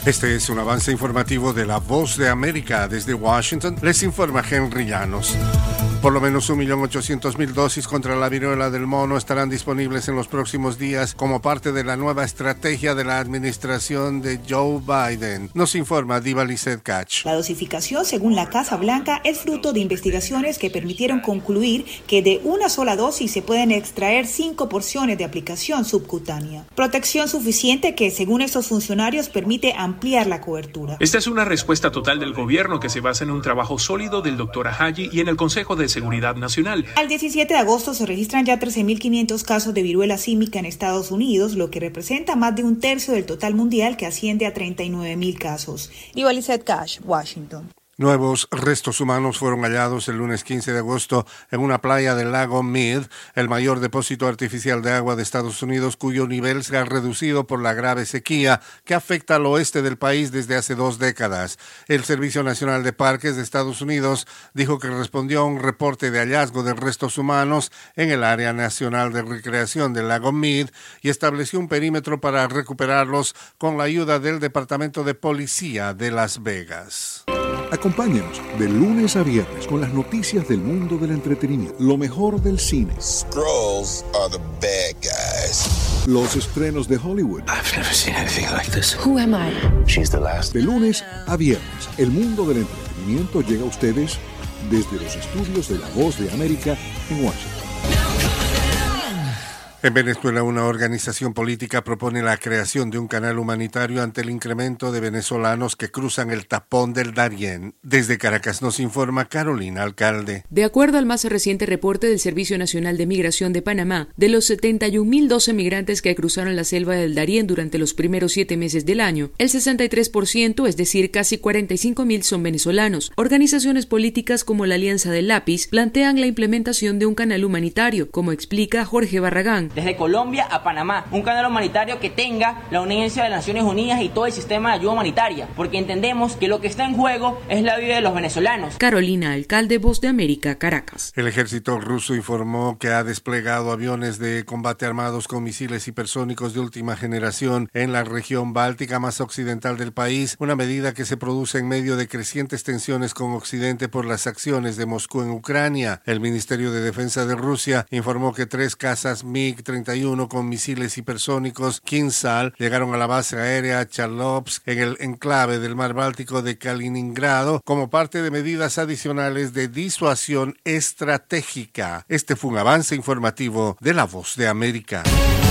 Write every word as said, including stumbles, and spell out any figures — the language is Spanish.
Este es un avance informativo de La Voz de América. Desde Washington les informa Henry Llanos. Por lo menos un millón ochocientas mil dosis contra la viruela del mono estarán disponibles en los próximos días como parte de la nueva estrategia de la administración de Joe Biden. Nos informa Diva Lizeth Catch. La dosificación, según la Casa Blanca, es fruto de investigaciones que permitieron concluir que de una sola dosis se pueden extraer cinco porciones de aplicación subcutánea. Protección suficiente que, según estos funcionarios, permite ampliar la cobertura. Esta es una respuesta total del gobierno que se basa en un trabajo sólido del doctor Ajayi y en el Consejo de Seguridad Nacional. Al diecisiete de agosto se registran ya trece mil quinientos casos de viruela símica en Estados Unidos, lo que representa más de un tercio del total mundial, que asciende a treinta y nueve mil casos. Diva Lizeth Catch, Washington. Nuevos restos humanos fueron hallados el lunes quince de agosto en una playa del lago Mead, el mayor depósito artificial de agua de Estados Unidos, cuyo nivel se ha reducido por la grave sequía que afecta al oeste del país desde hace dos décadas. El Servicio Nacional de Parques de Estados Unidos dijo que respondió a un reporte de hallazgo de restos humanos en el área nacional de recreación del lago Mead y estableció un perímetro para recuperarlos con la ayuda del Departamento de Policía de Las Vegas. Acompáñanos de lunes a viernes con las noticias del mundo del entretenimiento, lo mejor del cine. Skrulls are the bad guys. Los estrenos de Hollywood. I've never seen anything like this. Who am I? She's the last. De lunes a viernes, el mundo del entretenimiento llega a ustedes desde los estudios de La Voz de América en Washington. En Venezuela, una organización política propone la creación de un canal humanitario ante el incremento de venezolanos que cruzan el tapón del Darién. Desde Caracas nos informa Carolina Alcalde. De acuerdo al más reciente reporte del Servicio Nacional de Migración de Panamá, de los setenta y un mil doce migrantes que cruzaron la selva del Darién durante los primeros siete meses del año, el sesenta y tres por ciento, es decir, casi cuarenta y cinco mil, son venezolanos. Organizaciones políticas como la Alianza del Lápiz plantean la implementación de un canal humanitario, como explica Jorge Barragán. Desde Colombia a Panamá, un canal humanitario que tenga la anuencia de las Naciones Unidas y todo el sistema de ayuda humanitaria, porque entendemos que lo que está en juego es la vida de los venezolanos. Carolina Alcalde, Voz de América, Caracas. El ejército ruso informó que ha desplegado aviones de combate armados con misiles hipersónicos de última generación en la región báltica más occidental del país, una medida que se produce en medio de crecientes tensiones con Occidente por las acciones de Moscú en Ucrania. El Ministerio de Defensa de Rusia informó que tres cazas MiG treinta y uno con misiles hipersónicos Kinzhal llegaron a la base aérea Charlovsk en el enclave del mar Báltico de Kaliningrado como parte de medidas adicionales de disuasión estratégica. Este fue un avance informativo de La Voz de América.